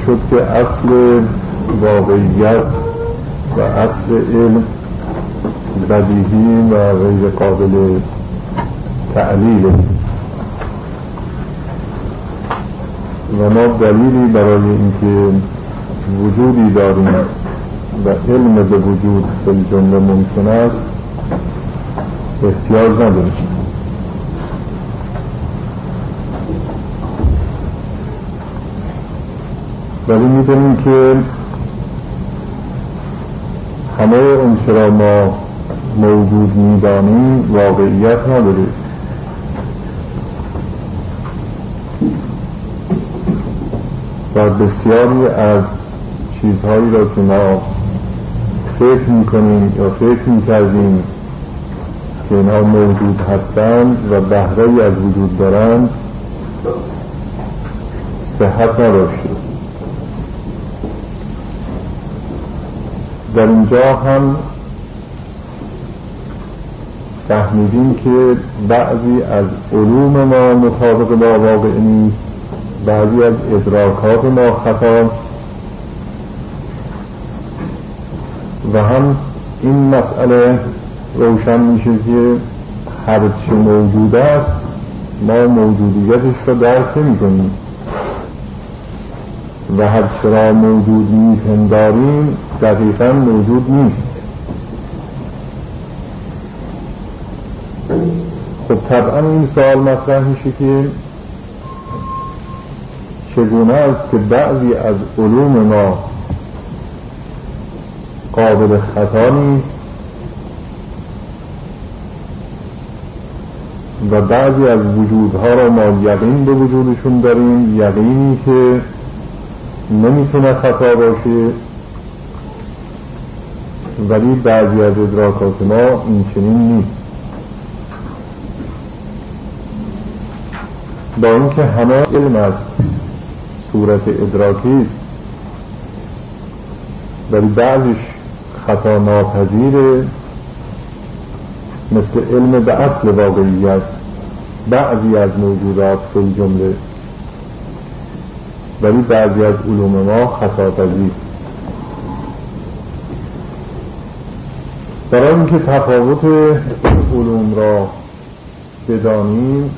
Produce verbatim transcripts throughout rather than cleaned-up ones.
شد که اصل واقعیت و اصل علم بدیهی و غیر قابل تعلیل و ما دلیلی برای اینکه وجودی داریم و علم به وجود به جمله ممکن است احتیاج نداریم. ولی می‌دونیم که همه اون چرا ما موجود می‌دانیم واقعیت نداره و بسیاری از چیزهایی را که ما فکر می‌کنیم یا فکر می‌کردیم که اینها موجود هستند و بهره‌ای از وجود دارند صحت نداشته. در اینجا هم فهمیدیم که بعضی از علوم ما مطابق با واقع نیست، بعضی از ادراکات ما خطاست و هم این مسئله روشن میشه که هر چه موجود است ما موجودیتش را درک نمی‌کنیم و هر چه را موجود می‌پنداریم دقیقاً موجود نیست. خب طبعاً این سوال مطرح میشه که چگونه است که بعضی از علوم ما قابل خطا نیست و بعضی از وجودها را ما یقین به وجودشون داریم، یقینی که نمیتونه خطا باشه، ولی بعضی از ادراکات ما این چنین نیست. با اینکه همه علم از صورت ادراکی است ولی بعضیش خطا ناپذیره، مثل علم به اصل واقعیت بعضی از موجودات فی جمله، ولی بعضی از علوم ما خطا پذیر. برای اینکه تفاوت علوم را بدانیم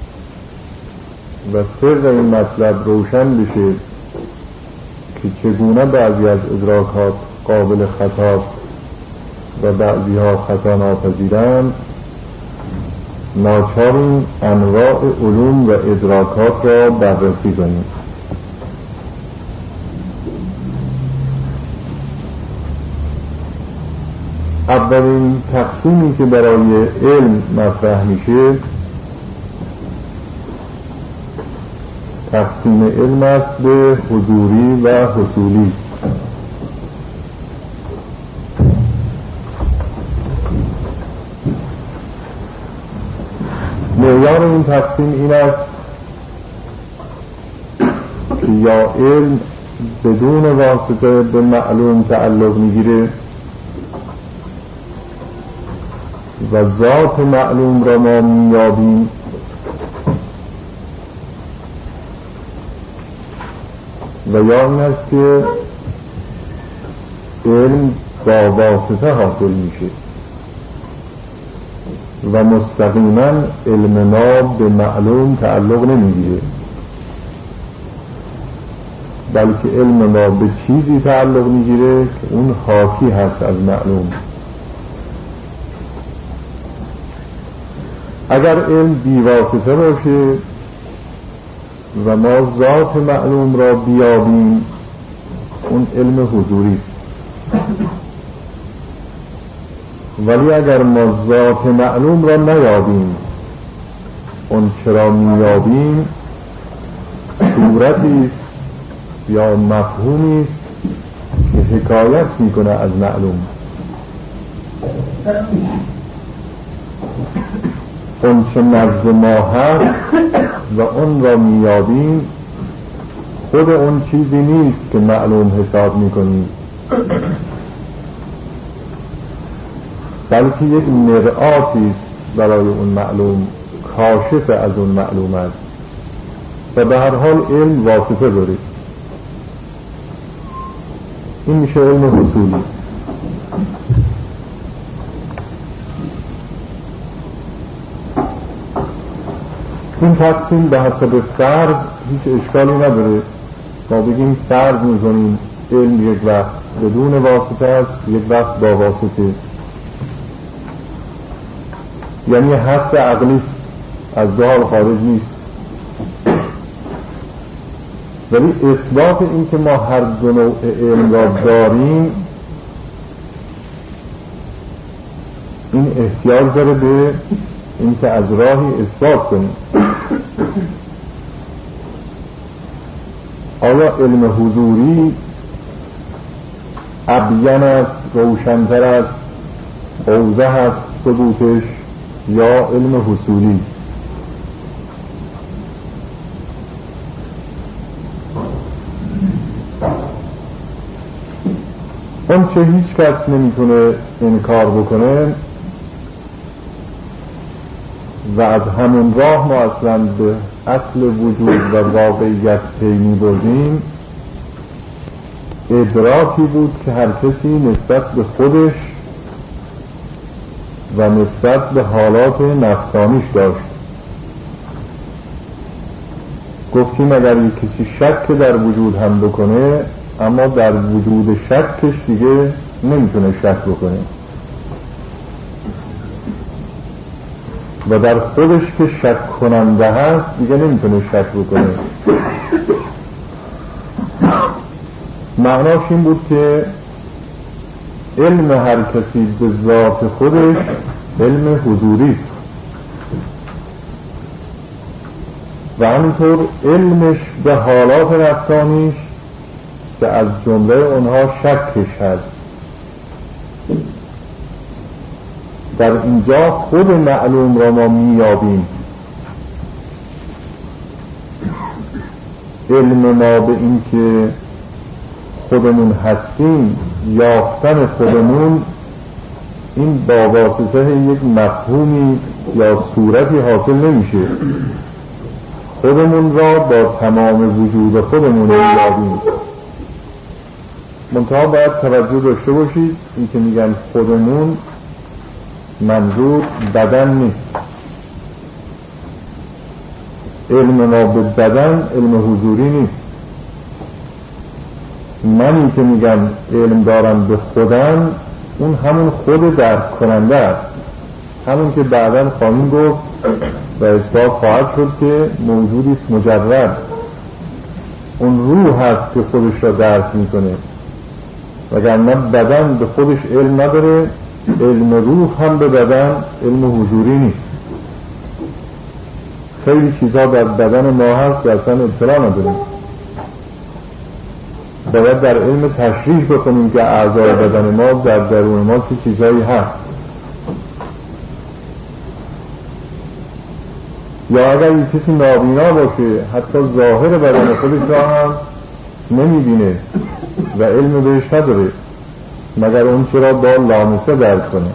و سر این مطلب روشن بشه که چگونه بعضی از ادراکات قابل خطاست و بعضی ها خطا ناپذیرند، ناچاریم انواع علوم و ادراکات را بررسی کنیم. اولین تقسیمی که برای علم مطرح میشه تقسیم علم است به حضوری و حصولی. معیار این تقسیم این است که یا علم بدون واسطه به معلوم تعلق میگیره و ذات معلوم را ما میابیم، و یا این است که علم با واسطه حاصل میشه و مستقیما علم ما به معلوم تعلق نمیگیره، بلکه علم ما به چیزی تعلق میگیره که اون حاکی هست از معلوم. اگر علم بی واسطه باشه و ما ذات معلوم را بیابیم اون علم حضوری است، ولی اگر ما ذات معلوم را نیابیم اون چرا میابیم صورتی است یا مفهومی است که حکایت میکنه از معلوم. اون چه نزد ما هست و اون را میابیم خود اون چیزی نیست که معلوم حساب میکنیم، بلکه یک مرآتی است برای اون معلوم، کاشف از اون معلوم است و به هر حال علم واسطه داره. این میشه علم حصولی. این تقسیم به حسب فرض هیچ اشکالی نداره. ما بگیم فرض میکنیم علم یک وقت بدون واسطه است، یک وقت با واسطه، یعنی حس عقلی از دو حال خارج نیست. ولی اثبات این که ما هر دو نوع علم را داریم این احتیاج داره به این که از راهی اثبات کنیم. آیا علم حضوری ابین است، روشن‌تر است، اوضح است ثبوتش، یا علم حصولی؟ اون چه هیچ کس نمیتونه انکار بکنه و از همون راه ما اصلا به اصل وجود و واقعیت پی می‌بردیم، ادراکی بود که هر کسی نسبت به خودش و نسبت به حالات نفسانیش داشت. گفتیم اگر یک کسی شک در وجود هم بکنه، اما در وجود شکش دیگه نمیتونه شک بکنه و در خودش که شک کننده هست دیگه نمیتونه شک بکنه. معناش این بود که علم هر کسی به ذات خودش علم حضوری است و همینطور علمش به حالات نفسانیش که از جمله اونها شکش هست. در اینجا خود معلوم را ما میابیم. علم ما به این که خودمون هستیم، یافتن خودمون، این با واسطه یک مفهومی یا صورتی حاصل نمیشه. خودمون را با تمام وجود خودمون میابیم. منتها باید توجه داشته باشید این که میگن خودمون، منظور بدن نیست. علم ما به بدن علم حضوری نیست. منی که میگم علم دارم به خودم، اون همون خود درک کننده است، همون که بعداً خواهیم گفت و اثبات خواهد شد که موجودی است مجرد. اون روح هست که خودش را درک میکنه، وگرنه بدن به خودش علم نداره. علم روح هم به بدن علم حضوری نیست. خیلی چیزها در بدن ما هست که اصلا اطلاع نداریم. باید در علم تشریح بکنیم که اعضای بدن ما در درون ما چه چیزهایی هست. یا اگر یک کسی نابینا باشه، حتی ظاهر بدن خودش را هم نمیبینه و علم بهش نداره مگر اون چرا با لامسه درک کنه.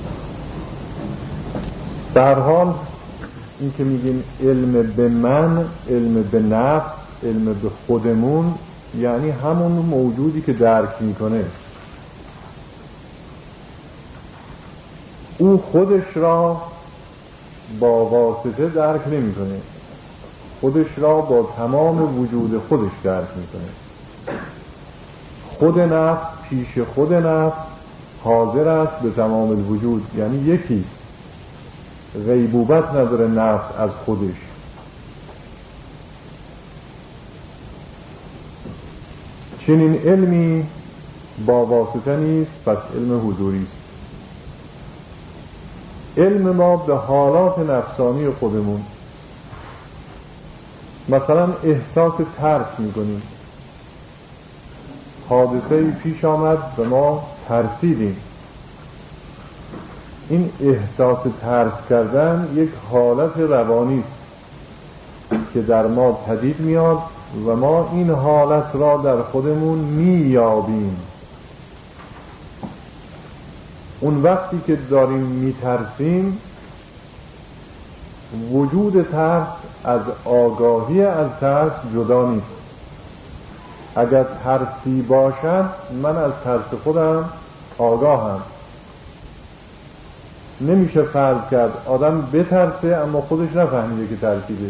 در حال این که میگیم علم به من، علم به نفس، علم به خودمون، یعنی همون موجودی که درک میکنه. او خودش را با واسطه درک نمیکنه، خودش را با تمام وجود خودش درک میکنه. خود نفس پیش خود نفس حاضر است به تمام الوجود، یعنی یکی، غیبوبت نداره نفس از خودش. چنین علمی با واسطه نیست، پس علم حضوری است. علم ما به حالات نفسانی خودمون، مثلا احساس ترس میکنیم، حادثه‌ای پیش آمد و ما ترسیدیم. این احساس ترس کردن یک حالت روانی است که در ما پدید میاد و ما این حالت را در خودمون میابیم. اون وقتی که داریم میترسیم، وجود ترس از آگاهی از ترس جدا نیست. اگر ترسی باشد من از ترس خودم آگاهم. نمیشه فرض کرد آدم بترسه اما خودش نفهمیده که ترسیده.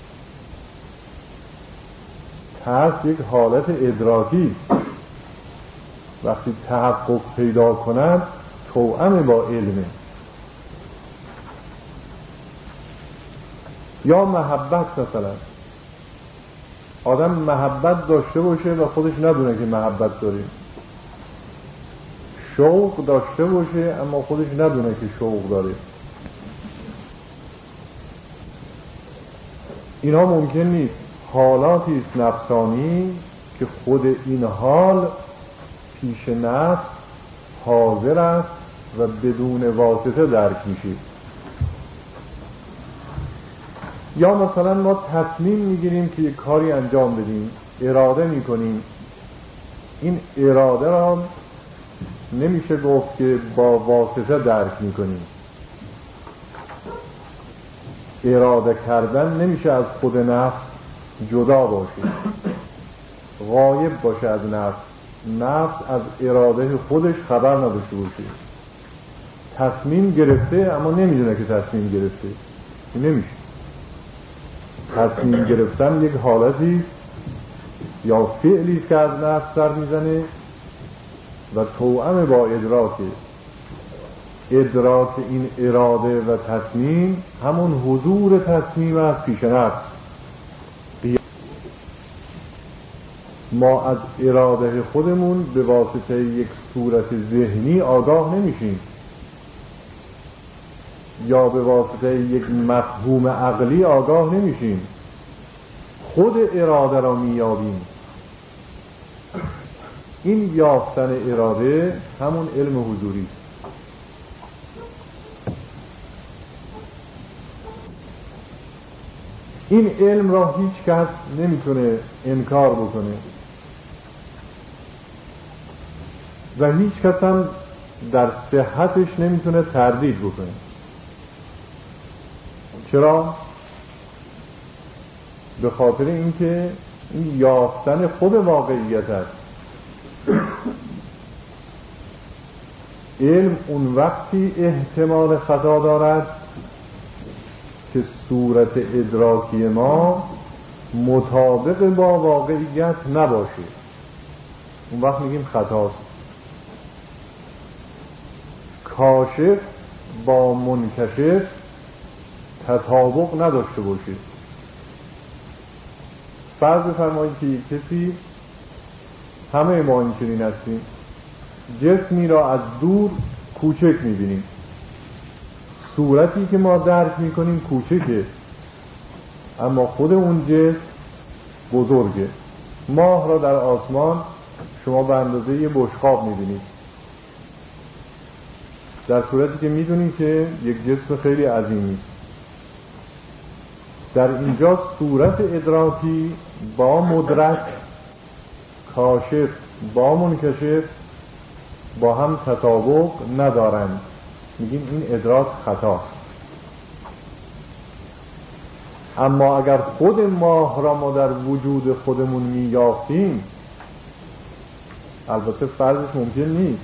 ترس یک حالت ادراکی است. وقتی تحقق پیدا کند توأم با علمه. یا محبت، مثلا آدم محبت داشته باشه و خودش ندونه که محبت داره، شوق داشته باشه اما خودش ندونه که شوق داره. اینها ممکن نیست. حالاتی است نفسانی که خود این حال پیش نفس حاضر است و بدون واسطه درک میشه. یا مثلا ما تصمیم میگیریم که یک کاری انجام بدیم، اراده میکنیم. این اراده را نمیشه گفت که با واسطه درک میکنیم. اراده کردن نمیشه از خود نفس جدا باشه، غایب باشه از نفس. نفس از اراده خودش خبر نداشته باشه. تصمیم گرفته اما نمیدونه که تصمیم گرفته. نمیشه. تصمیم گرفتن یک حالتی است یا فعلی است که از نفس سر میزنه و توأم با ادراکه. ادراک این اراده و تصمیم همون حضور تصمیم است پیش نفس. ما از اراده خودمون به واسطه یک صورت ذهنی آگاه نمیشیم یا به واسطه یک مفهوم عقلی آگاه نمیشیم. خود اراده را میابیم. این یافتن اراده همون علم حضوری است. این علم را هیچ کس نمیتونه انکار بکنه و هیچ کس هم در صحتش نمیتونه تردید بکنه. چرا؟ به خاطر اینکه این یافتن خود واقعیت است. علم اون وقتی احتمال خطا دارد که صورت ادراکی ما مطابق با واقعیت نباشه. اون وقت میگیم خطاست. کاشف با منکشف تطابق نداشته باشه. فرض بفرمایید که کسی، همه ما اینچنین هستیم، جسمی را از دور کوچک میبینیم. صورتی که ما درک میکنیم کوچکه اما خود اون جسم بزرگه. ماه را در آسمان شما به اندازه یه بشقاب میبینید، در صورتی که میدونید که یک جسم خیلی عظیمی. در اینجا صورت ادراکی با مدرک، کاشف با منکشف با هم تطابق ندارند. میگیم این ادراک خطاست. اما اگر خود ماه را ما در وجود خودمون میافتیم، البته فرضش ممکن نیست،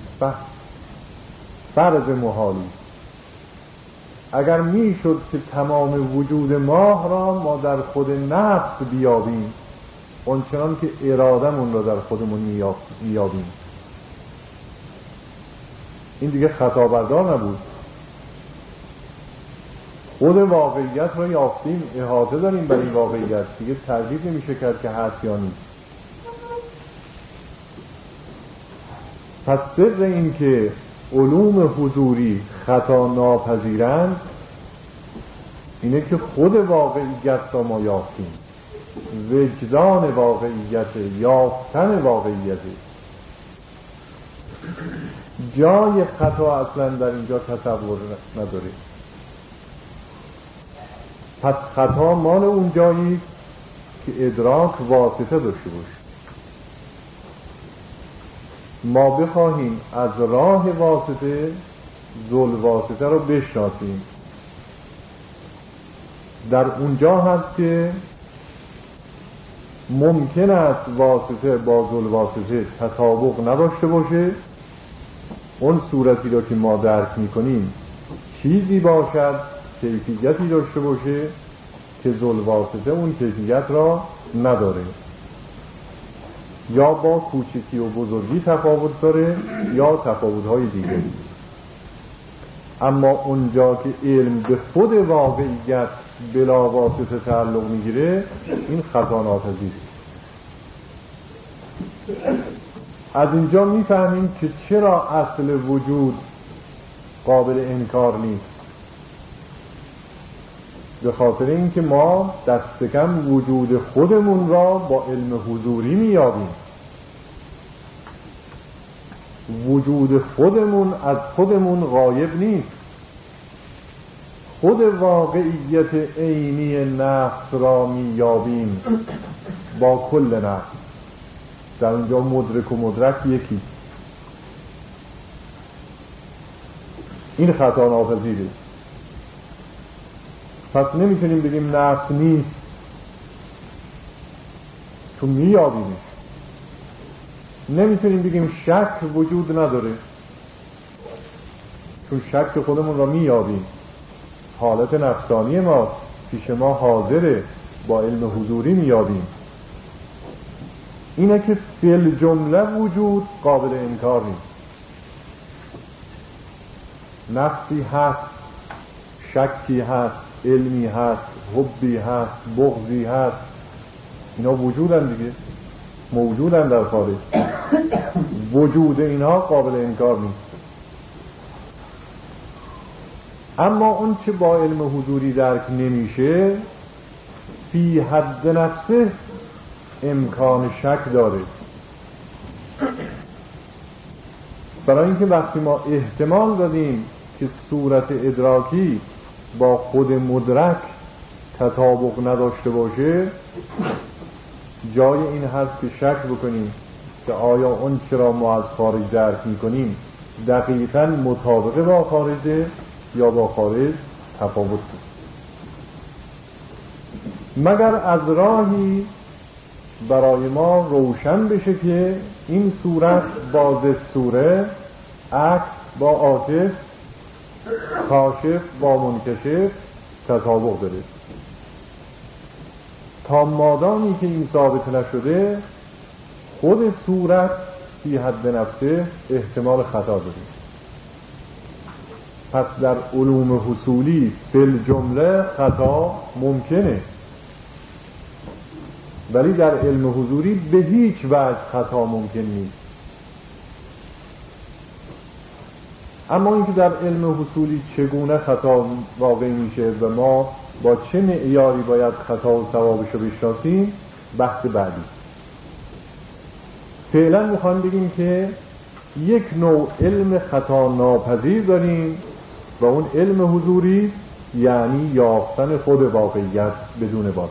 فرض محالی، اگر میشد که تمام وجود ماه را ما در خود نفس بیابیم، اونچنان که ارادمون را در خودمون میابیم، این دیگه خطا بردار نبود. خود واقعیت را یافتیم، احاطه داریم بر این واقعیت، دیگه تردید نمیشه کرد که هست یا نیست. پس سر این که علوم حضوری خطا ناپذیرند اینه که خود واقعیت را ما یافتیم. وجدان واقعیت، یافتن واقعیت. جای خطا اصلا در اینجا تصور نداره. پس خطا مال اون جایی است که ادراک واسطه داشته باشه. ما بخواهیم از راه واسطه ذل واسطه رو بشناسیم، در اونجا هست که ممکن است واسطه با ذل واسطه تطابق نداشته باشه، اون صورتی را که ما درک میکنیم چیزی باشد، کیفیتی داشته باشه که ذل واسطه اون کیفیت را نداره، یا با کوچکی و بزرگی تفاوت داره یا تفاوت‌های دیگری. اما اونجا که علم به خود واقعیت بلا واسطه تعلق میگیره، این خطا ناپذیره. از اینجا میفهمیم که چرا اصل وجود قابل انکار نیست. به خاطر اینکه ما دست کم وجود خودمون را با علم حضوری میابیم. وجود خودمون از خودمون غایب نیست. خود واقعیت عینی نفس را میابیم با کل نفس. در اونجا مدرک و مدرک یکی. این خطا ناپذیره. پس نمیتونیم بگیم نفس نیست، تو میابیمش. نمیتونیم بگیم شک وجود نداره، چون شک خودمون را میابیم. حالت نفسانی ما پیش ما حاضره، با علم حضوری میابیم. اینه که فی الجمله وجود قابل انکار نیست. نفسی هست، شکی هست، علمی هست، حبی هست، بغضی هست، اینا وجودن دیگه، موجودن در خارج. وجود اینها قابل انکار نیست. اما اون چه با علم حضوری درک نمیشه، فی حد نفسه امکان شک داره. برای اینکه وقتی ما احتمال دادیم که صورت ادراکی با خود مدرک تطابق نداشته باشه، جای این هست که شک بکنیم که آیا اون چرا ما از خارج درک میکنیم دقیقاً مطابقه با خارجه یا با خارج تفاوت داره. مگر از راهی برای ما روشن بشه که این صورت با ضد صوره، عکس با عاکس، کاشف با منکشف تطابق داره. تا مادامی که این ثابت نشده، خود صورت فی حد نفسه احتمال خطا داره. پس در علوم حصولی فی الجمله خطا ممکنه، ولی در علم حضوری به هیچ وجه خطا ممکن نیست. اما اینکه در علم حصولی چگونه خطا واقع میشه و ما با چه معیاری باید خطا و صوابش رو بشناسیم، بحث بعدی است. فعلا میخوام بگیم که یک نوع علم خطا ناپذیر داریم و اون علم حضوری است، یعنی یافتن خود واقعیت بدون واسطه.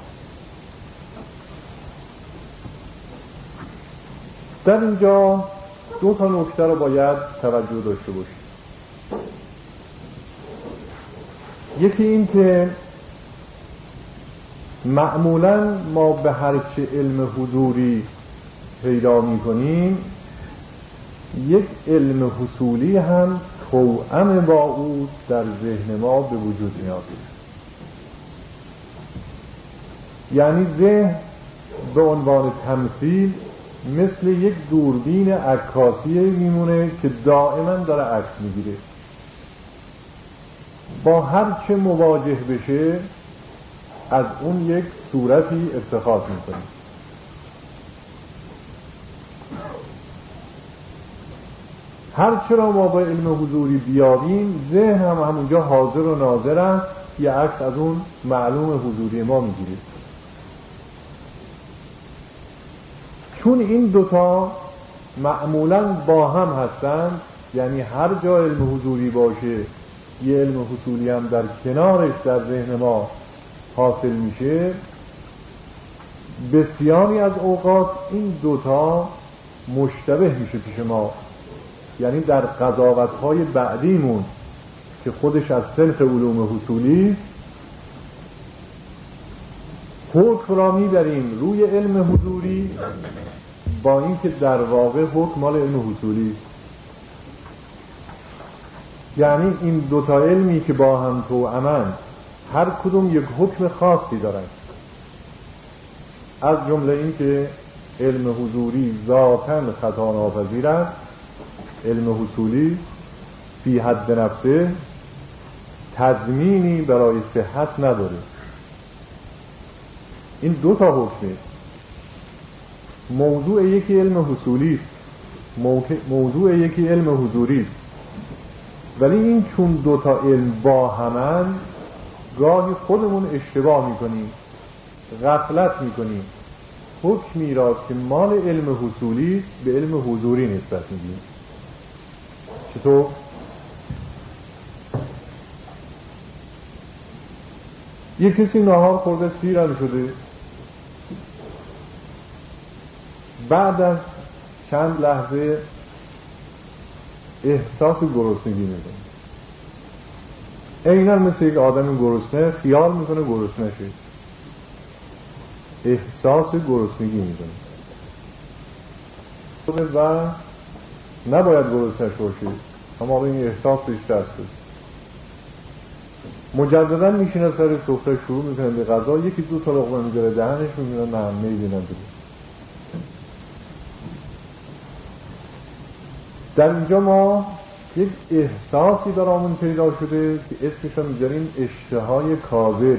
در اینجا دو تا نکته رو باید توجه داشته باشیم. یکی این که معمولاً ما به هر چه علم حضوری پیدا می کنیم، یک علم حصولی هم توأم با او در ذهن ما به وجود می آید. یعنی ذهن به عنوان تمثیل مثل یک دوربین عکاسیه میمونه که دائما داره عکس میگیره. با هر چه مواجه بشه از اون یک صورتی اتخاذ میکنه. هر چرا ما با علم حضوری بیابیم، ذهن هم همونجا حاضر و ناظر است، یه عکس از اون معلوم حضوری ما میگیره. چون این دوتا معمولاً با هم هستند، یعنی هر جا علم حضوری باشه یه علم حصولی هم در کنارش در ذهن ما حاصل میشه، بسیاری از اوقات این دوتا مشتبه میشه پیش ما. یعنی در قضاوت‌های بعدیمون که خودش از صنف علوم حصولی است، حکم را میبریم روی علم حضوری، با اینکه در واقع حکم مال علم حصولی است. یعنی این دوتا علمی که با هم توأمن، هر کدوم یک حکم خاصی دارند. از جمله این که علم حضوری ذاتاً خطا ناپذیر است، علم حصولی فی حد نفسه تضمینی برای صحت نداره. این دو تا حکمه. موضوع یکی علم حصولی است، موضوع یکی علم حضوری است. ولی این چون دو تا علم با همن، گاهی خودمون اشتباه میکنیم، غفلت میکنیم، حکمی را که مال علم حصولی است به علم حضوری نسبت میدیم. چطور؟ یک کسی نهار خورده سیرم شده، بعد از چند لحظه احساس گرسنگی میکنه. عیناً مثل یک آدم گرسنه خیال میکنه گرسنه شد، احساس گرسنگی میکنه و نباید گرسنه شد، اما این احساس بیشتر شد. مجددا میشینه سر سفره، شروع میکنه به غذا، یکی دو تا لقمه میذاره دهنش، میگه نه میلی نداره. در اینجا ما یک احساسی برامون پیدا شده که اسمش رو میذاریم اشتهای کاذب.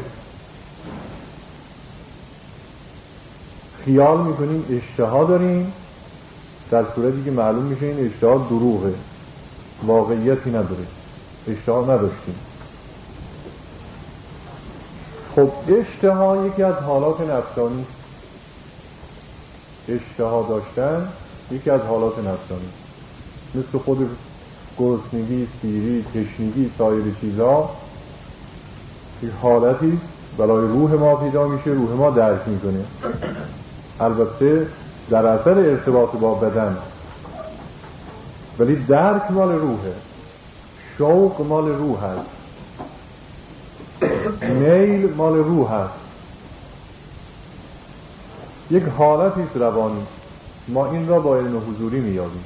خیال میکنیم اشتها داریم، در صورتی که معلوم میشه این اشتها دروغه، واقعیتی نداره، اشتها نداشتیم. خب اشتها یکی از حالات نفسانی است. اشتها داشتن یکی از حالات نفسانی، مثل خود گرسنگی، سیری، تشنگی، سایر چیزها یک حالتی برای روح ما پیدا میشه، روح ما درک میکنه. البته در اثر ارتباط با بدن، ولی درک مال روحه، شوق مال روح هست، میل مال روح هست. یک حالتی است روانی. ما این را با علم حضوری میابیم.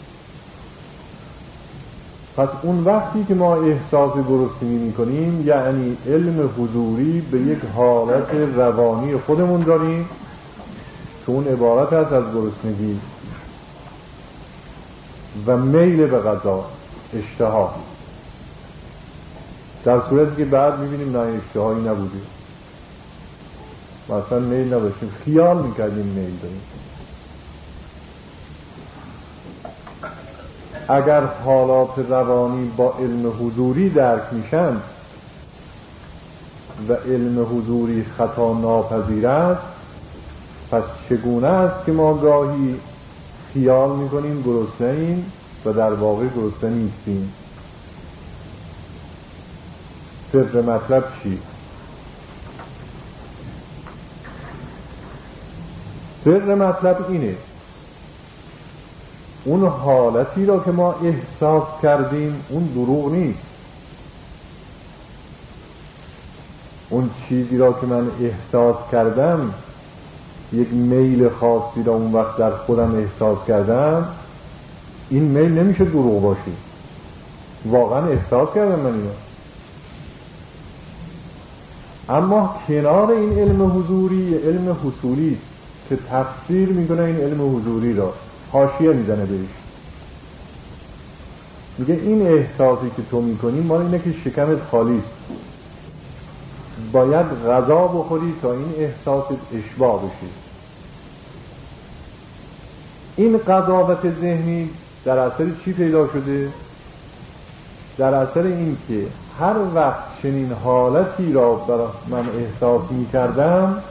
پس اون وقتی که ما احساس گرسنگی میکنیم، یعنی علم حضوری به یک حالت روانی خودمون داریم که اون عبارت است از گرسنگی و میل به غذا، اشتها. در صورتی که بعد میبینیم نه اشتهایی نبوده، مثلا میل نداشتیم، خیال میکردیم میل داریم. اگر حالات روانی با علم حضوری درک میشن و علم حضوری خطا ناپذیر است، پس چگونه است که ما گاهی خیال میکنیم گرسنه‌ایم و در واقع گرسنه نیستیم؟ سر مطلب چی؟ سر مطلب اینه، اون حالتی را که ما احساس کردیم اون دروغ نیست. اون چیزی را که من احساس کردم، یک میل خاصی را اون وقت در خودم احساس کردم، این میل نمیشه دروغ باشی، واقعا احساس کردم من اینو. اما کنار این علم حضوری علم حصولی است که تفسیر میکنه این علم حضوری را، حاشیه میزنه بهش، میگه این احساسی که تو میکنی مال اینه که شکمت خالی است، باید غذا بخوری تا این احساس اشباع بشی. این قضاوت ذهنی در اثر چی پیدا شده؟ در اثر این که هر وقت چنین حالتی را برای من احساس میکردم،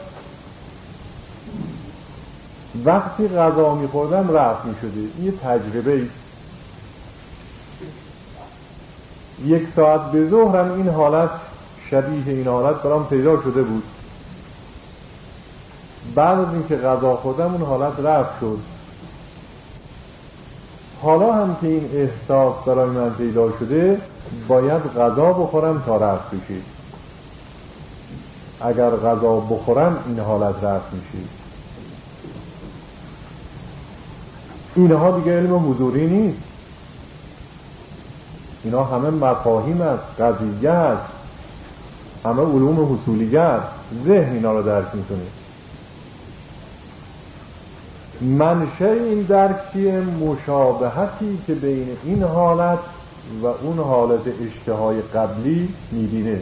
وقتی غذا میخوردم رفت میشده. این یه تجربه است. یک ساعت به ظهرم این حالت، شبیه این حالت برام پیدا شده بود. بعد از اینکه غذا خوردم اون حالت رفت شد. حالا هم که این احساس برای من پیدا شده، باید غذا بخورم تا رفت بشه. اگر غذا بخورم این حالت رفت میشه. اینها دیگه علم حضوری نیست، اینا همه مفاهیم است، قضیه است، همه علوم حصولیه است. ذهن اینا رو درک میکنه. منشأ این درک چیه؟ مشابهتی که بین این حالت و اون حالت اشتهای قبلی میبینه.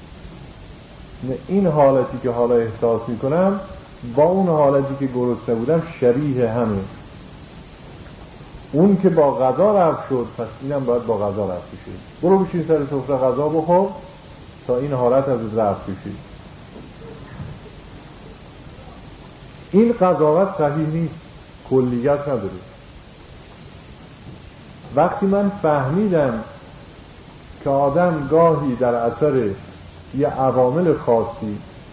این حالتی که حالا احساس میکنم با اون حالتی که گرسنه بودم شبیه همه. اون که با غذا رفت شد، پس اینم باید با غذا رفت بشه. برو بشین سر سفره غذا بخور تا این حالت از رفت بشه. این قضاوت صحیح نیست، کلیت نداره. وقتی من فهمیدم که آدم گاهی در اثر یه عوامل خاصی،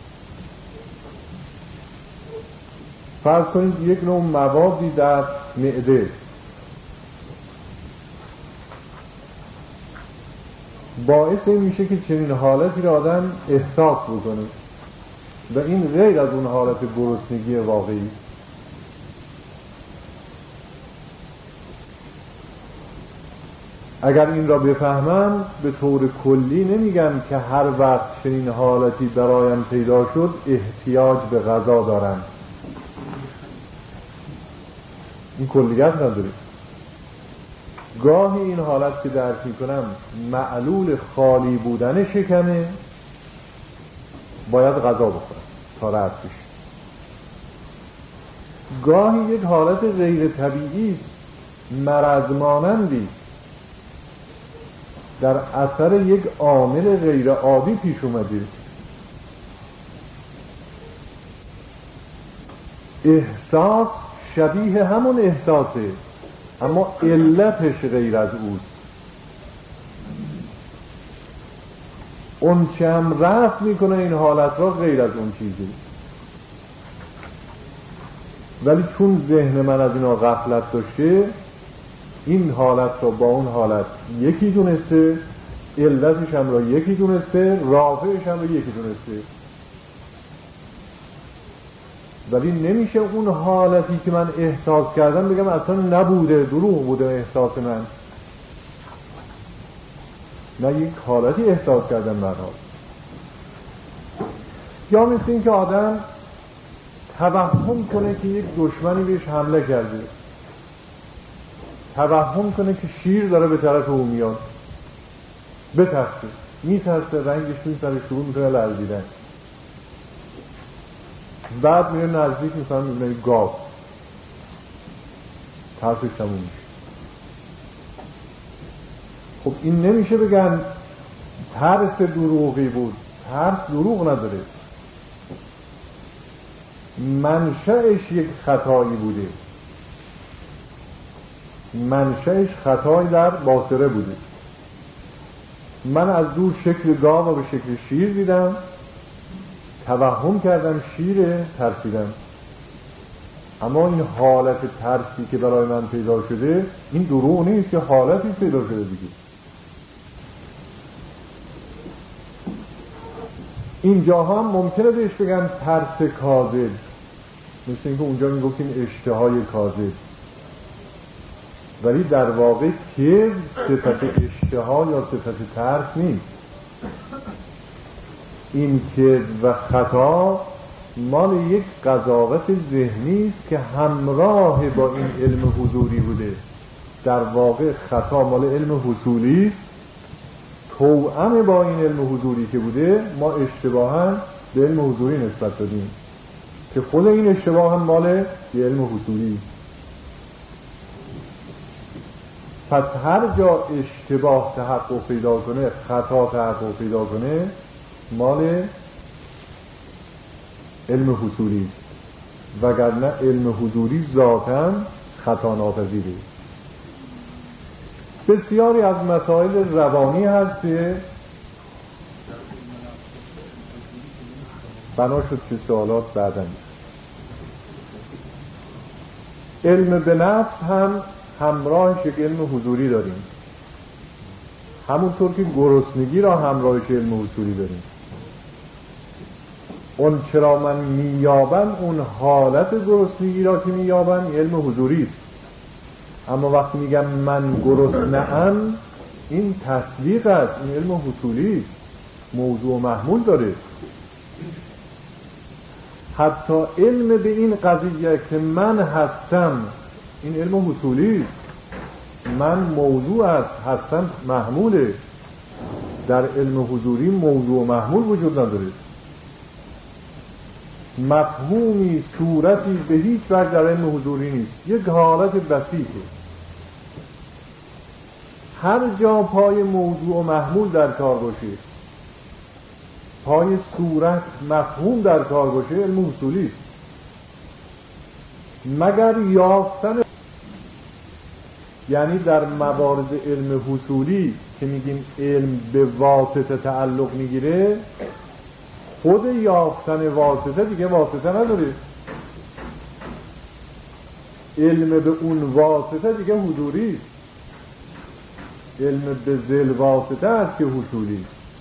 فرض کنید یک نوع موادی در معده باعث این میشه که چنین حالتی را آدم احساس بکنه و این غیر از اون حالت گرسنگی واقعی. اگر این را بفهمم، به طور کلی نمیگم که هر وقت چنین حالتی برایم پیدا شد احتیاج به غذا دارم، این کلیت نداره. گاهی این حالت که درک میکنم معلول خالی بودن شکمه، باید غذا بخورم تا رفت بشه. گاهی یک حالت غیر طبیعی مرض مانندی در اثر یک عامل غیر عادی پیش اومده، احساس شبیه همون احساسه اما علتش غیر از اوست. اون چه هم رفت میکنه این حالت را غیر از اون چیزی، ولی چون ذهن من از اینا غفلت داشته، این حالت را با اون حالت یکی دونسته، علتش هم را یکی دونسته، رافعش هم را یکی دونسته، ولی نمیشه اون حالتی که من احساس کردم بگم اصلا نبوده، دروغ بوده احساس من. نه، یک حالتی احساس کردم برحال. یا مثل این که آدم توهم کنه که یک دشمنی بهش حمله کرده، توهم کنه که شیر داره به طرف او میاد، بترسه، میترسه، رنگش میتره، شروع میتونه لرزیدن. بعد میره نزدیک میکنه، میبینه گاو، ترسش تموم میشه. خب این نمیشه بگن ترس دروغی بود، ترس دروغ نداره، منشأش یک خطایی بوده، منشأش خطایی در باصره بوده. من از دور شکل گاو و به شکل شیر دیدم، توهم کردم شیره، ترسیدم. اما این حالت ترسی که برای من پیدا شده این دروغ نیست، که حالتی پیدا شده دیگه. اینجا هم ممکنه بهش بگن ترس کاذب، مثل اینکه اونجا میگفتیم اشتهای کاذب، ولی در واقع که صفت اشتها یا صفت ترس نیست. این که و خطا مال یک قضاوت ذهنی است که همراه با این علم حضوری بوده. در واقع خطا مال علم حصولی است، توأم با این علم حضوری که بوده ما اشتباها به علم حضوری نسبت دادیم که خود این اشتباه هم مال علم حصولی است. پس هر جا اشتباه تحقق پیدا کنه، خطا تحقق پیدا کنه، مال علم حضوری است، وگرنه علم حضوری ذاتاً خطا ناپذیره. بسیاری از مسائل روانی هست که بنا شد که سوالات بعداً. علم به نفس هم همراهش یک علم حضوری داریم، همونطور که گرسنگی را همراهش علم حضوری داریم. اون چرا من مییابم، اون حالت گرسنگی را که مییابم علم حضوری است. اما وقتی میگم من گرسنه‌ام، این تصدیق است، این علم حصولی است، موضوع و محمول داره. حتی علم به این قضیه که من هستم، این علم حصولی است. من موضوع است، هستم محموله. در علم حضوری موضوع و محمول وجود نداره. مفهومی، صورتی به هیچ وجه در علم حضوری نیست، یک حالت بسیطه. هر جا پای موضوع و محمول در کار باشه، پای صورت مفهوم در کار باشه، علم حصولی است. مگر یافتن، یعنی در موارد علم حصولی که میگیم علم به واسطه تعلق میگیره، خود یافتن واسطه دیگه واسطه نداره. علم به اون واسطه دیگه حضوری است. علم به ذل واسطه است که حصولی.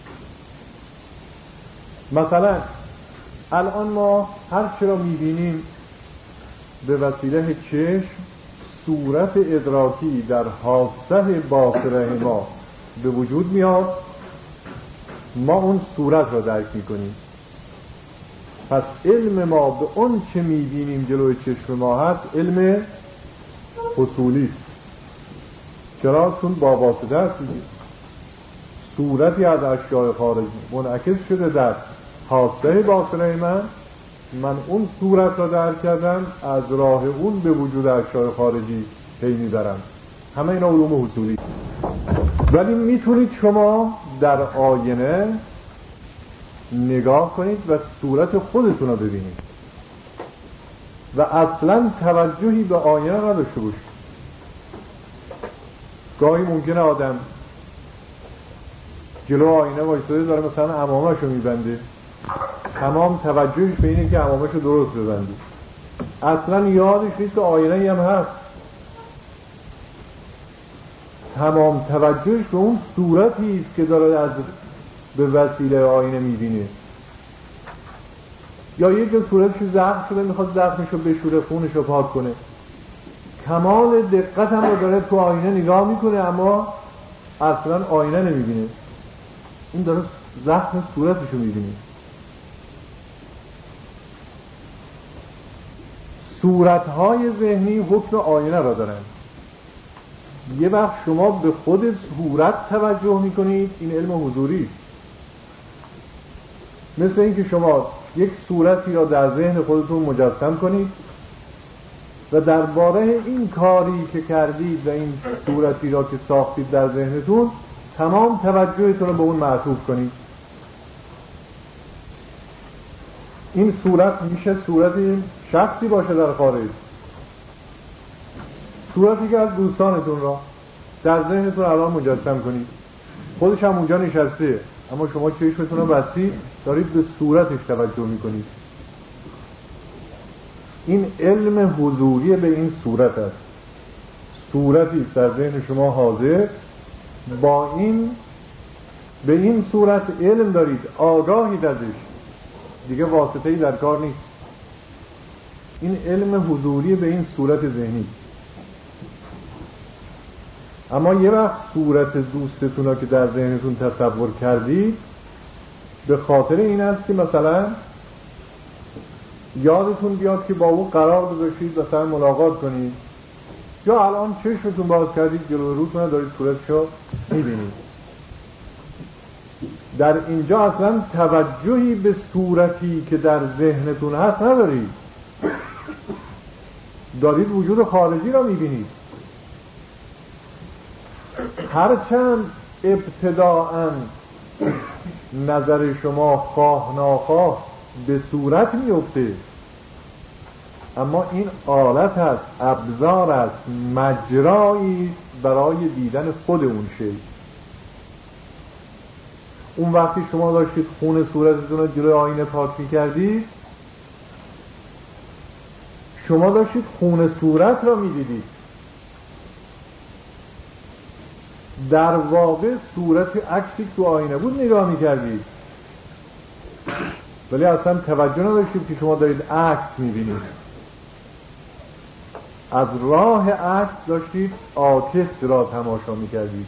مثلا الان ما هر چی را میبینیم به وسیله چشم، صورت ادراکی در حاسه باصره ما به وجود میاد، ما اون صورت را درک میکنیم. پس علم ما به اون چه میبینیم جلوی چشم ما هست علم حصولی است. چرا؟ چون با واسطه است. صورتی از اشیاء خارجی منعکس شده در حاسه باصره من، من اون صورت را درک کردم، از راه اون به وجود اشیاء خارجی پی میبرم. همه اینا علوم حصولی. ولی میتونید شما در آینه نگاه کنید و صورت خودتون رو ببینید و اصلا توجهی به آینه نداشته باشید. گاهی ممکنه آدم جلو آینه وایساده داره مثلا عمامش رو میبنده، تمام توجهش به اینه که عمامش رو درست ببنده، اصلا یادش نیست که آینه هم هست. تمام توجهش به اون صورتی است که داره از به وسیله آینه میبینه. یا یک جا صورتش زخم شده، میخواد زخمش رو بشوره، خونش رو پاک کنه، کمال دقت هم رو داره تو آینه نگاه میکنه، اما اصلا آینه نمیبینه. این داره زخم صورتش رو میبینه. صورتهای ذهنی حکم آینه را دارن. یه وقت شما به خود صورت توجه میکنید، این علم حضوری. مثل این که شما یک صورتی را در ذهن خودتون مجسم کنید و درباره این کاری که کردید و این صورتی را که ساختید در ذهنتون تمام توجهتون رو به اون معطوف کنید. این صورت میشه صورتی شخصی باشه در خارج، صورتی که از دوستانتون را در ذهنتون الان مجسم کنید، خودش هم اونجا نشسته اما شما چشمتون رو بستید دارید به صورتش توجه میکنید. این علم حضوری به این صورت است. صورتی در ذهن شما حاضر، با این به این صورت علم دارید، آگاهید ازش، دیگه واسطه‌ای در کار نیست. این علم حضوری به این صورت ذهنی. اما یه وقت صورت دوستتون را که در ذهنتون تصور کردید به خاطر این است که مثلا یادتون بیاد که با او قرار گذاشتید مثلا ملاقات کنید، یا الان چشمتون باز کردید جلوی روتون دارید صورتشو میبینید. در اینجا اصلا توجهی به صورتی که در ذهنتون هست ندارید، دارید وجود خارجی را میبینید. هرچند ابتداءً نظر شما خواه ناخواه به صورت میفته، اما این آلت است، ابزار است، مجرایی است برای دیدن خود اون شی. اون وقتی شما داشتید خون صورتتون رو جلوی آینه پاک می‌کردید، شما داشتید خون صورت را می‌دیدید. در واقع صورت عکسی تو آینه بود نگاه می‌کردید ولی اصلا توجه نداشتید که شما دارید عکس میبینید، از راه عکس داشتید عاکس را تماشا میکردید،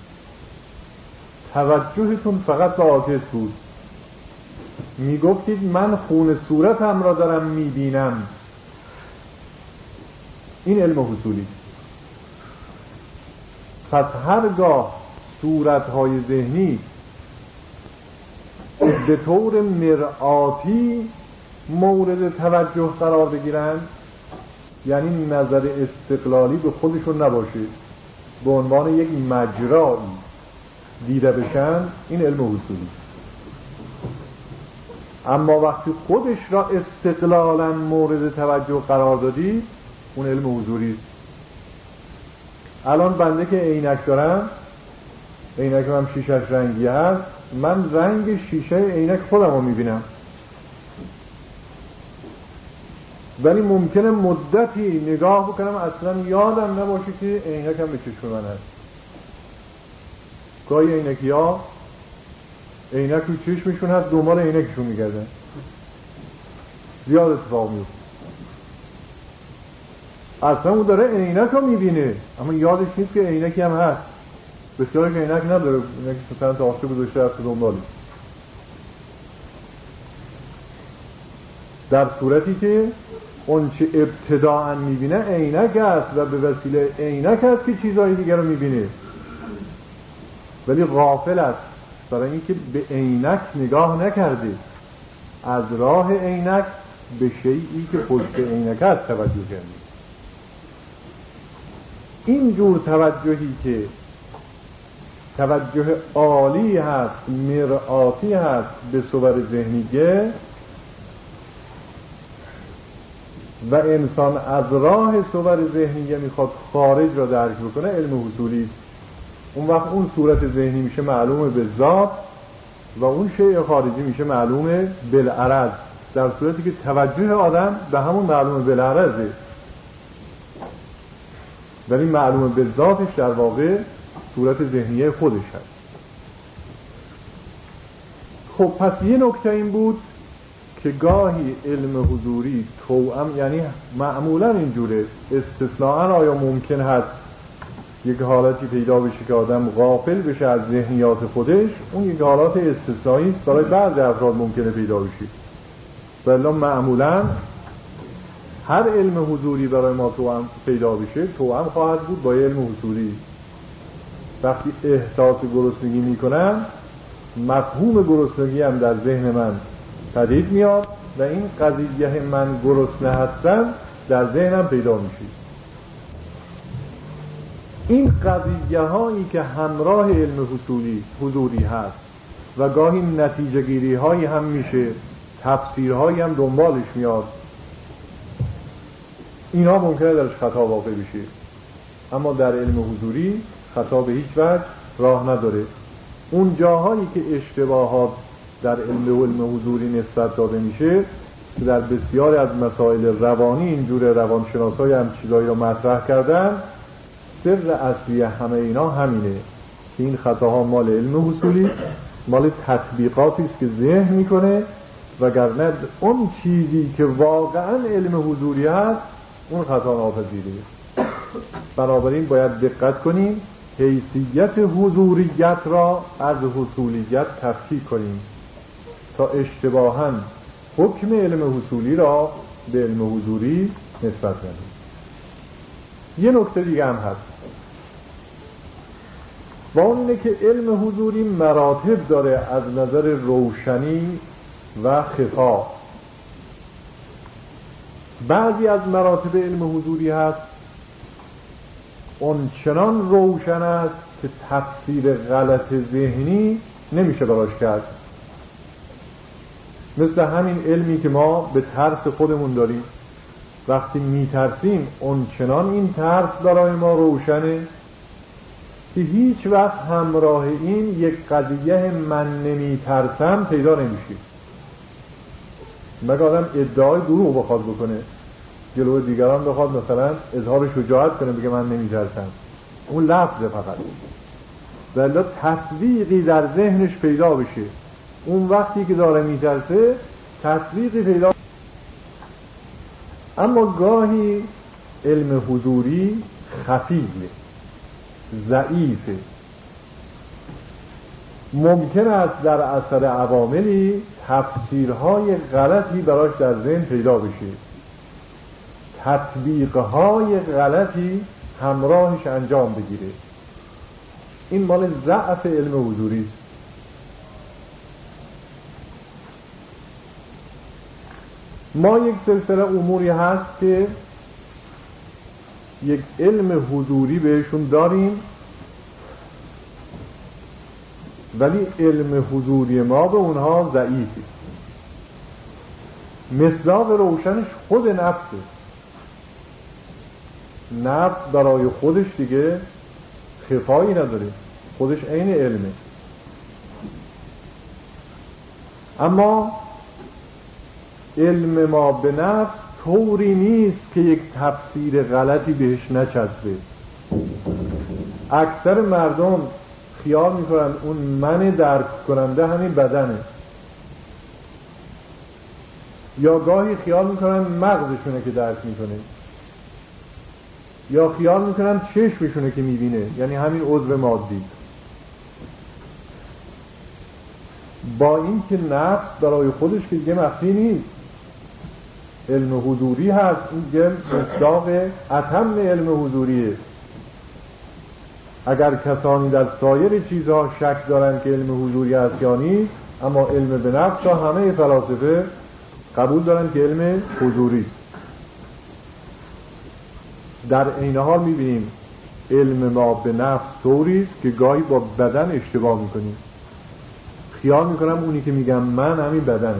توجهتون فقط به عاکس بود. میگفتید من خون صورتم را دارم میبینم. این علم حصولی. پس هرگاه صورتهای ذهنی به طور مرآتی مورد توجه قرار بگیرند، یعنی نظر استقلالی به خودشون نباشه، به عنوان یک مجرایی دیده بشن، این علم حصولی. اما وقتی خودش را استقلالا مورد توجه قرار دادی، اون علم حضوری است. الان بنده که عینک دارم، عینک هم شیشش رنگی هست، من رنگ شیشه عینک خودم رو میبینم، ولی ممکنه مدتی نگاه بکنم اصلا یادم نباشه که عینک هم به چشم من هست. گاهی عینکی ها عینک رو چشمشون هست، دنبال عینکشون میگردن، زیاد اتفاق میفته. اصلا اون داره عینک رو میبینه اما یادش نیست که عینکی هم هست. بسیاری که عینک نداره، عینک مثلا تا آخر گذاشته هست دنبالش، در صورتی که اون چه ابتداعا میبینه عینک است و به وسیله عینک است که چیزهای دیگر رو میبینه، ولی غافل است برای اینکه به عینک نگاه نکرده، از راه عینک به شیئی که پشت عینک است توجه کرده. این جور توجهی که توجه عالی هست، مرآتی هست به صور ذهنیه و انسان از راه صور ذهنیه میخواد خارج را درک بکنه، علم حصولی. اون وقت اون صورت ذهنی میشه معلومه به ذات و اون شیء خارجی میشه معلومه بالعرض، در صورتی که توجه آدم به همون معلومه بالعرضه، ولی معلومه به ذاتش در واقع صورت ذهنیه خودش هست. خب پس یه نکته این بود که گاهی علم حضوری توأم، یعنی معمولا اینجوره، استثناءً آیا ممکن هست یک حالتی پیدا بشه که آدم غافل بشه از ذهنیات خودش؟ اون یک حالات استثنایی است، برای بعضی افراد ممکنه پیدا بشه، ولی معمولا هر علم حضوری برای ما توأم پیدا بشه توأم خواهد بود با علم حضوری. وقتی احساس گرسنگی میکنم، مفهوم گرسنگی هم در ذهن من پدید میاد و این قضیه من گرسنه هستم در ذهنم پیدا میشه. این قضیه هایی که همراه علم حصولی حضوری هست و گاهی نتیجه گیری هایی هم میشه، تفسیرهایی هم دنبالش میاد، اینا ممکنه درش خطا واقع بشه، اما در علم حضوری خطا به هیچ وجه راه نداره. اون جاهایی که اشتباهات در علم و علم حضوری نسبت داده میشه، که در بسیاری از مسائل روانی اینجور روانشناسای هم چیزایی رو مطرح کردن، سر اصلی همه اینا همینه که این خطاها مال علم حصولی، مال تطبیقاتی است که ذهن میکنه، وگرنه اون چیزی که واقعا علم حضوری هست اون خطا ناپذیره. بنابراین باید دقت کنیم حیثیت حضوریت را از حصولیت تفکیک کنیم تا اشتباهاً حکم علم حصولی را به علم حضوری نسبت بدیم. یه نکته دیگه هم هست و اون اینه که علم حضوری مراتب داره از نظر روشنی و خفا. بعضی از مراتب علم حضوری هست اون چنان روشن است که تفسیر غلط ذهنی نمیشه براش کرد، مثل همین علمی که ما به ترس خودمون داریم. وقتی میترسیم اون چنان این ترس برای ما روشنه که هیچ وقت همراه این یک قضیه من نمیترسم پیدا نمیشه، مگر آدم ادعای دروغ بخواد بکنه، جلوی دیگران بخواد مثلا اظهار شجاعت کنه بگه من نمیترسم، اون لفظه فقط، ولی تصدیقی در ذهنش پیدا بشه. اون وقتی که داره میترسه تصدیقی پیدا. اما گاهی علم حضوری خفیه، ضعیفه، ممکن است در اثر عواملی تفسیرهای غلطی براش در ذهن پیدا بشه، تطبیقهای غلطی همراهش انجام بگیره. این مال ضعف علم حضوری است. ما یک سلسله اموری هست که یک علم حضوری بهشون داریم، ولی علم حضوری ما به اونها ضعیفه. مصداق روشنش خود نفسه. نفس برای خودش دیگه خفایی نداره، خودش عین علمه. اما علم ما به نفس طوری نیست که یک تفسیر غلطی بهش نچسبه. اکثر مردم خیال میکنن اون من درک کننده همین بدنه، یا گاهی خیال میکنن مغزشونه که درک میکنه، یا خیال میکنن چشمشونه که میبینه، یعنی همین عضو مادی. با این که نفس برای خودش که دیگه مخفی نیست، علم حضوری هست، این دیگه مصداق اتم علم حضوریه. اگر کسانی در سایر چیزها شک دارن که علم حضوری هست یا نیست، اما علم به نفس تا همه فلاسفه قبول دارن که علم حضوری است. در این حال میبینیم علم ما به نفس طوری است که گاهی با بدن اشتباه میکنیم. خیال میکنم اونی که میگم من همین بدنه.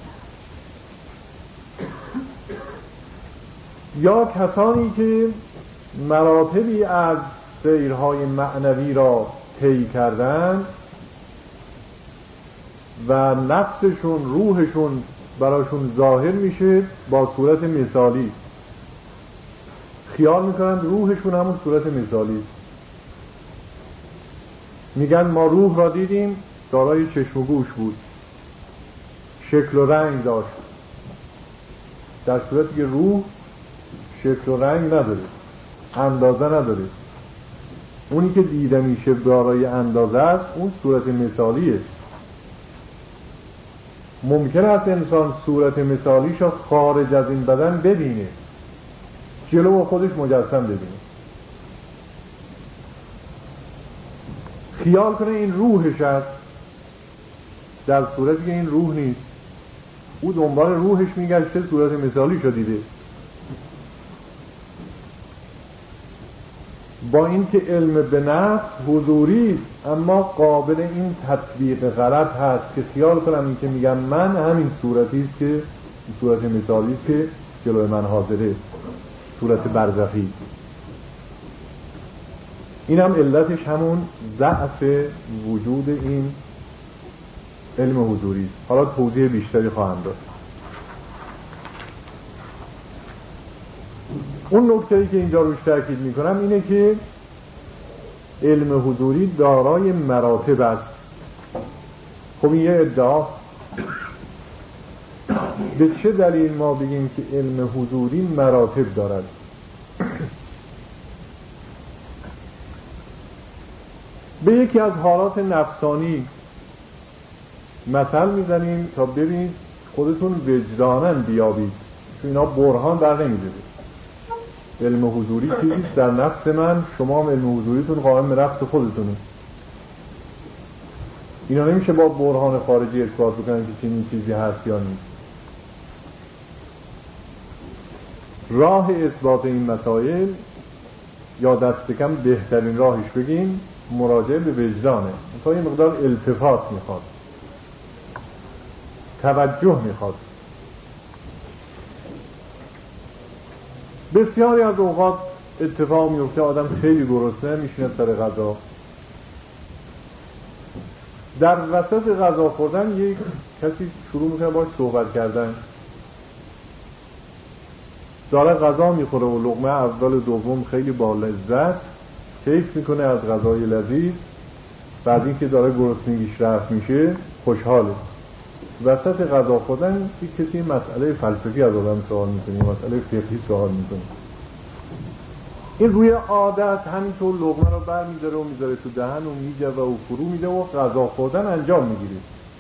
یا کسانی که مراتبی از سیرهای معنوی را طی کردن و نفسشون، روحشون براشون ظاهر میشه با صورت مثالی. خیال میکنن روحشون همون صورت مثالی است. میگن ما روح را دیدیم، دارای چشم و گوش بود، شکل و رنگ داشت، در صورتی که روح شکل و رنگ نداره، اندازه نداره. اونی که دیده میشه دارای اندازه است، اون صورت مثالیه. ممکن است انسان صورت مثالیش را خارج از این بدن ببینه، جلو خودش مجسم ببینه، خیال کنه این روحش است، در صورتی که این روح نیست. او دنبال روحش میگشته، صورت مثالیش را دیده. با اینکه علم به نفس حضوری است، اما قابل این تطبیق غلط هست که خیال کنم این که میگم من همین صورتی است که صورت مثالی است که جلوی من حاضره، صورت برزخی. این هم علتش همون ضعف وجود این علم حضوری است. حالا توضیح بیشتری خواهم داد. اون نکته‌ای که اینجا روش تاکید میکنم اینه که علم حضوری دارای مراتب است. خب این یه ادعا. به چه دلیل ما بگیم که علم حضوری مراتب دارد؟ به یکی از حالات نفسانی مثل میزنیم تا ببینید خودتون وجداناً بیابید، چون اینا برهان در نمیده. علم حضوری چیزیست در نفس من، شما هم علم حضوریتون قائم به نفس خودتونه. اینا نمیشه با برهان خارجی اثبات بکنن که چنین چیزی هست یا نیست. راه اثبات این مسائل، یا دست کم بهترین راهش بگیم، مراجعه به وجدانه. تا یه مقدار التفات میخواد، توجه میخواد. بسیاری از اوقات اتفاق میفته آدم خیلی گرسنه میشینه سر غذا، در وسط غذا خوردن یک کسی شروع میکنه باش صحبت کردن، داره غذا میخوره و لقمه اول دوم خیلی با لذت کیف میکنه از غذای لذیذ. بعد این که داره گرسنگیش رفت میشه خوشحاله. وسط غذا خوردن یک کسی مسئله فلسفی از آدم سوال میکنه، مسئله فقهی سوال میکنه، این روی عادت همینطور لقمه رو بر میداره و میذاره تو دهن و میجوه و فرو میده و غذا خوردن انجام میگیره.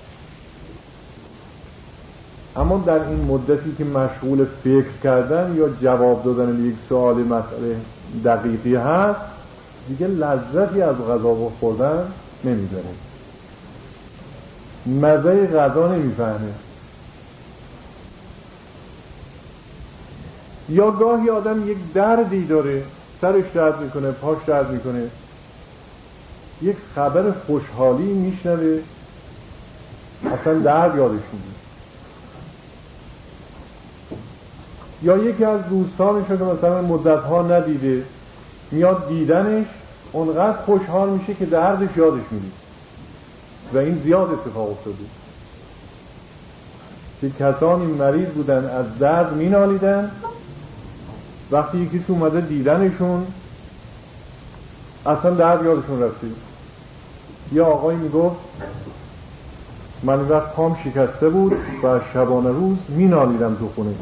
اما در این مدتی که مشغول فکر کردن یا جواب دادن به یک سوال مسئله دقیقی هست، دیگه لذتی از غذا خوردن نمیبره، مزه غذا نمیفهمه. یا گاهی آدم یک دردی داره، سرش درد میکنه، پاش درد میکنه، یک خبر خوشحالی میشنوه، اصلا درد یادش میاد. یا یکی از دوستانش که مثلا مدتها ندیده میاد دیدنش، اونقدر خوشحال میشه که دردش یادش میاد. و این زیاد اتفاق افتاده که کسانی مریض بودن از درد مینالیدن، وقتی یکیش اومده دیدنشون اصلا درد یادشون رفته. یا آقایی میگفت من این وقت پام شکسته بود و شبانه روز مینالیدم تو خونه.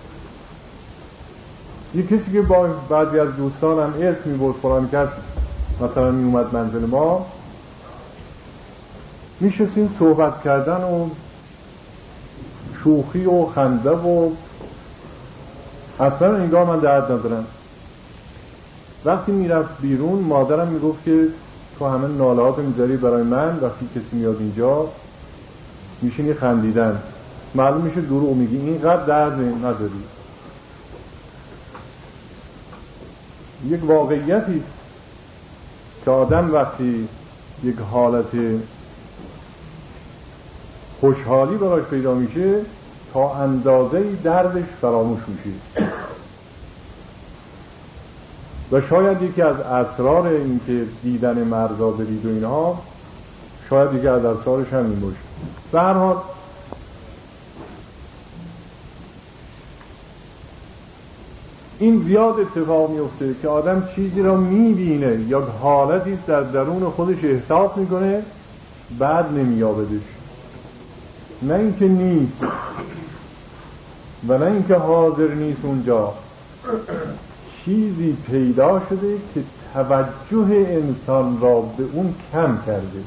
یک کسی که با بعضی از دوستانم اسم میبرد فلان کس مثلا میومد منزل ما، میشستیم صحبت کردن و شوخی و خنده و اصلا انگار من درد ندارم. وقتی میرفت بیرون مادرم میگفت که تو همه نالهات میذاری برای من، وقتی کسی میاد اینجا میشینی خندیدن، معلوم میشه دروغ میگی، اینقدر درد نداری. یک واقعیتی که آدم وقتی یک حالت خوشحالی براش پیدا میشه تا اندازه دردش فراموش میشه. و شاید یکی از اسرار این که دیدن مرزا برید و اینها، شاید یکی از اسرارش هم این باشه. به هر حال این زیاد اتفاق میفته که آدم چیزی را میبینه یا حالتی در درون خودش احساس میکنه، بعد نمیابدش. نه اینکه نیست و نه اینکه حاضر نیست اونجا، چیزی پیدا شده که توجه انسان را به اون کم کرده.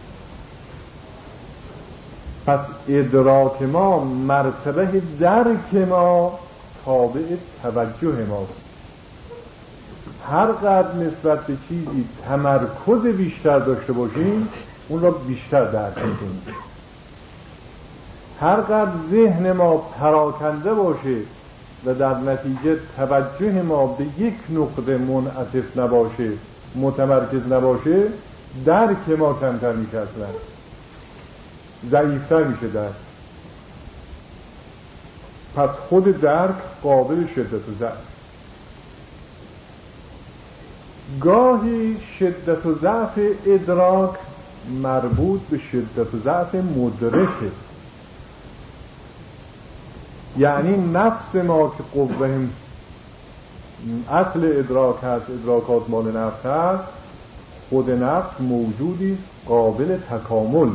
پس ادراک ما، مرتبه درک ما تابع توجه ماست. هر قدر نسبت به چیزی تمرکز بیشتر داشته باشیم اون را بیشتر درک می‌کنیم. هر قدر ذهن ما پراکنده باشه و در نتیجه توجه ما به یک نقطه منعطف نباشه، متمرکز نباشه، درک ما کمتر میشه، اصلا ضعیفتر میشه درک. پس خود درک قابل شدت و ضعف. گاهی شدت و ضعف ادراک مربوط به شدت و ضعف مدرکه. یعنی نفس ما که قوه اصل ادراک هست، ادراکات مال نفس هست، خود نفس موجودی قابل تکامل.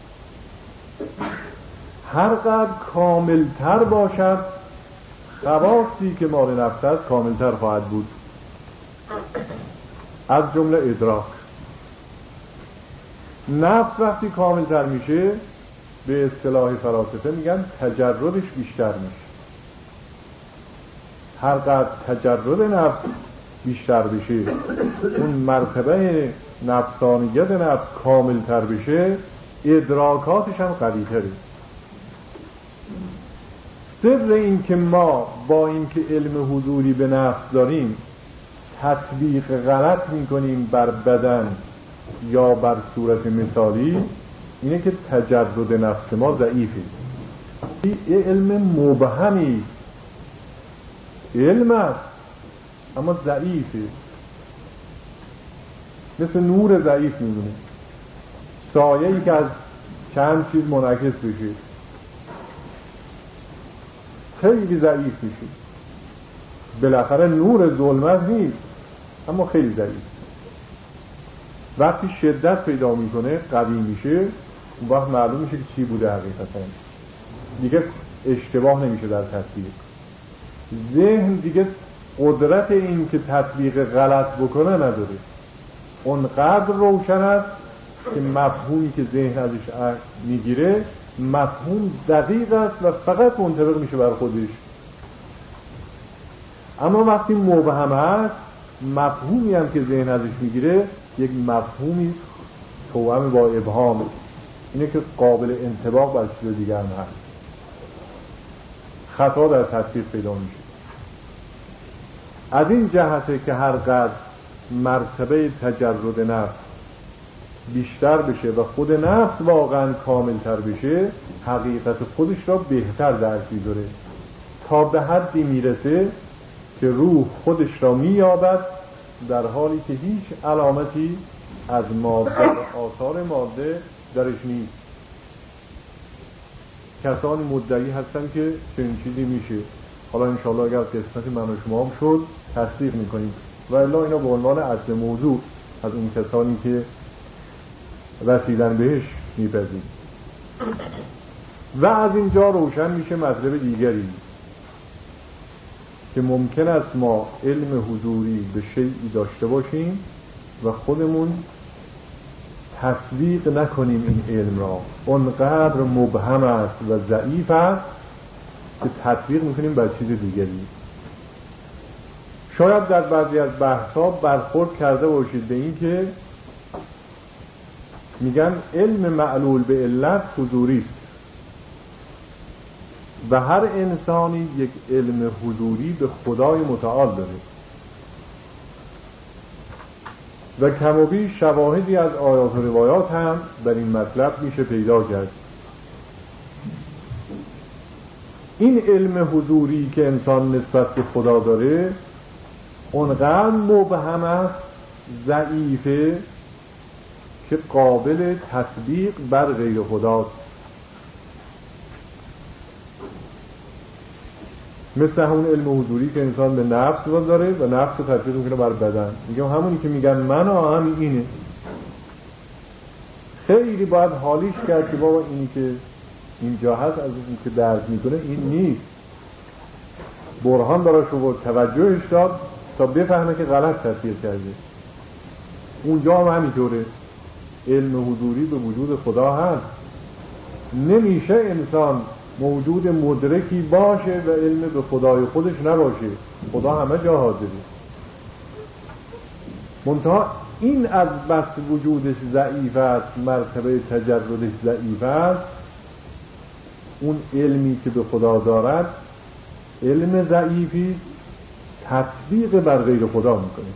هر قدر کاملتر باشد، خواصی که مال نفس هست کاملتر خواهد بود، از جمله ادراک. نفس وقتی کاملتر میشه، به اصطلاح فلاسفه میگن تجردش بیشتر میشه. هر قدر تجرد نفس بیشتر بشه، اون مرتبه نفسانیت نفس کاملتر بشه، ادراکاتش هم قوی‌تره. سر این که ما با این که علم حضوری به نفس داریم تطبیق غلط میکنیم بر بدن یا بر صورت مثالی، اینه که تجرد نفس ما ضعیفه. این علم مبهمی است، علم است اما ضعیفه، مثل نور ضعیف میمونه، سایه‌ای که از چند چیز منعکس بشه خیلی ضعیف میشه. بالاخره نور ظلمت نیست اما خیلی ضعیف. وقتی شدت پیدا میکنه، قوی میشه، اون وقت معلوم میشه که چی بوده حقیقتا. دیگه اشتباه نمیشه در تطبیق. ذهن دیگه قدرت این که تطبیق غلط بکنه نداره، اونقدر روشن است که مفهومی که ذهن ازش میگیره مفهوم دقیق است و فقط منطبق میشه بر خودش. اما وقتی مبهم است، مفهومی هم که ذهن ازش میگیره یک مفهومی توأم با ابهام، اینه که قابل انطباق بر چیز دیگه هم هست، خطا در تطبیق پیدا میشه. از این جهته که هر قدر مرتبه تجرد نفس بیشتر بشه و خود نفس واقعا کاملتر بشه، حقیقت خودش را بهتر درک می‌کنه، تا به حدی میرسه که روح خودش را می‌یابد در حالی که هیچ علامتی از ماده و آثار ماده درش نیست. کسانی مدعی هستن که چنین چیزی میشه. حالا انشاءالله اگر قسمت من و شما هم شد تصدیق میکنیم، و الا اینا به عنوان اصل موضوع از اون کسانی که رسیدن بهش میپذیم. و از اینجا روشن میشه مطلب دیگری که ممکن است ما علم حضوری به شیئی داشته باشیم و خودمون تصدیق نکنیم این علم را، اونقدر مبهم است و ضعیف است که تطبیق میکنیم بر چیز دیگری. شاید در بعضی از بحث‌ها برخورد کرده باشید به این که میگن علم معلول به علت حضوری است و هر انسانی یک علم حضوری به خدای متعال داره و کم و بیش شواهدی از آیات و روایات هم بر این مطلب میشه پیدا کرد. این علم حضوری که انسان نسبت به خدا داره اونقدر مبهم است، ضعیفه، که قابل تطبیق بر غیر خداست. مثل همون علم حضوری که انسان به نفس داره و نفس رو تطبیق میکنه بر بدن. میگم همونی که میگن من هم اینه، خیلی باید حالیش کرد که بابا اینی که اینجا هست از اون که درک میکنه این نیست، برهان براش رو توجهش داد تا بفهمه که غلط تطبیق کرده. اونجا هم همینطوره، علم حضوری به وجود خدا هست. نمیشه انسان موجود مدرکی باشه و علم به خدای خودش نباشه، خدا همه جا حاضره. منتها این از بس وجودش ضعیف است، مرتبه تجردش ضعیف است، اون علمی که به خدا دارد علم ضعیفی تطبیق بر غیر خدا میکنه.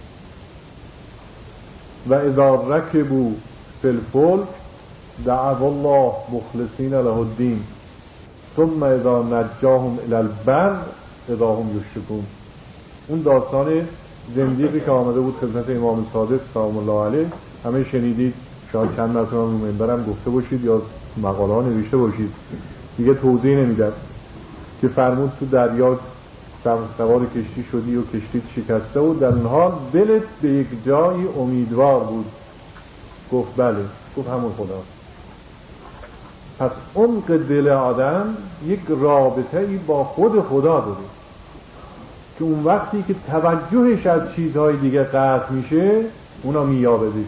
و اذا رکبوا فی الفلک دعوا الله مخلصین له الدین ثم اذا نجاهم الی البر اذا هم یشرکون. اون داستان زندیقی که آمده بود خدمت امام صادق سلام الله علیه، همه شنیدید، شاید چند مرتبه رو منبرم گفته باشید یا مقاله ها نوشته باشید، دیگه توضیح نمیدم، که فرمود تو دریا سوار کشتی شدی و کشتی شکسته بود، در اون حال دلت به یک جایی امیدوار بود. گفت بله. گفت همون خدا. پس عمق دل آدم یک رابطه‌ای با خود خدا داره که اون وقتی که توجهش از چیزهای دیگه قطع میشه اونا میابدش.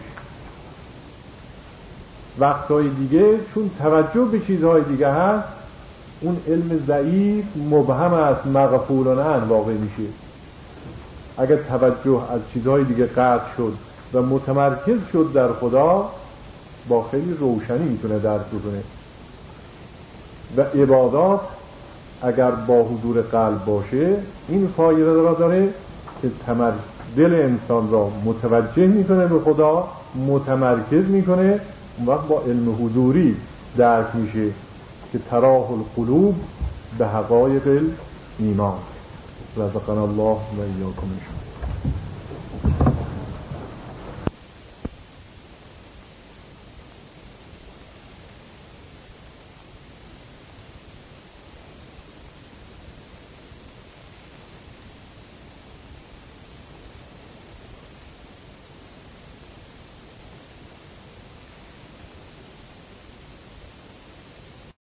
وقتهای دیگه چون توجه به چیزهای دیگه هست اون علم ضعیف مبهم است، مغفولانه واقع میشه. اگر توجه از چیزهای دیگه قطع شد و متمرکز شد در خدا، با خیلی روشنی میتونه درک بکنه. و عبادات اگر با حضور قلب باشه این فایده را داره که تمر دل انسان را متوجه میکنه به خدا، متمرکز میکنه. اون وقت با علم حضوری درک میشه که تراه القلوب به حقایق ایمان. رزقنا الله و ایاکم.